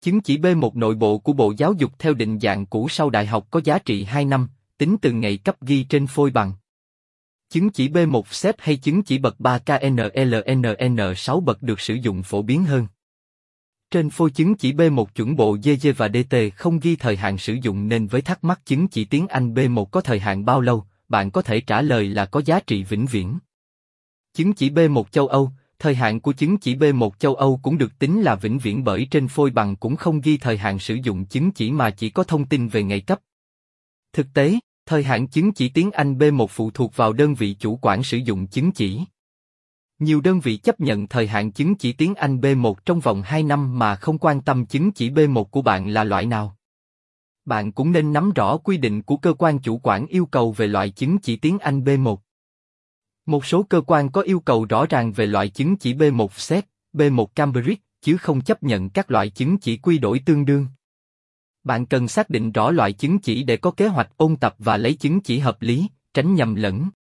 Chứng chỉ B1 nội bộ của Bộ Giáo dục theo định dạng cũ sau đại học có giá trị 2 năm, tính từ ngày cấp ghi trên phôi bằng. Chứng chỉ B1 SEP hay chứng chỉ bậc 3 KNLNN 6 bậc được sử dụng phổ biến hơn. Trên phôi chứng chỉ B1 chuẩn bộ GG và DT không ghi thời hạn sử dụng nên với thắc mắc chứng chỉ tiếng Anh B1 có thời hạn bao lâu, bạn có thể trả lời là có giá trị vĩnh viễn. Chứng chỉ B1 châu Âu, thời hạn của chứng chỉ B1 châu Âu cũng được tính là vĩnh viễn bởi trên phôi bằng cũng không ghi thời hạn sử dụng chứng chỉ mà chỉ có thông tin về ngày cấp. Thực tế, thời hạn chứng chỉ tiếng Anh B1 phụ thuộc vào đơn vị chủ quản sử dụng chứng chỉ. Nhiều đơn vị chấp nhận thời hạn chứng chỉ tiếng Anh B1 trong vòng 2 năm mà không quan tâm chứng chỉ B1 của bạn là loại nào. Bạn cũng nên nắm rõ quy định của cơ quan chủ quản yêu cầu về loại chứng chỉ tiếng Anh B1. Một số cơ quan có yêu cầu rõ ràng về loại chứng chỉ B1 SET, B1 Cambridge, chứ không chấp nhận các loại chứng chỉ quy đổi tương đương. Bạn cần xác định rõ loại chứng chỉ để có kế hoạch ôn tập và lấy chứng chỉ hợp lý, tránh nhầm lẫn.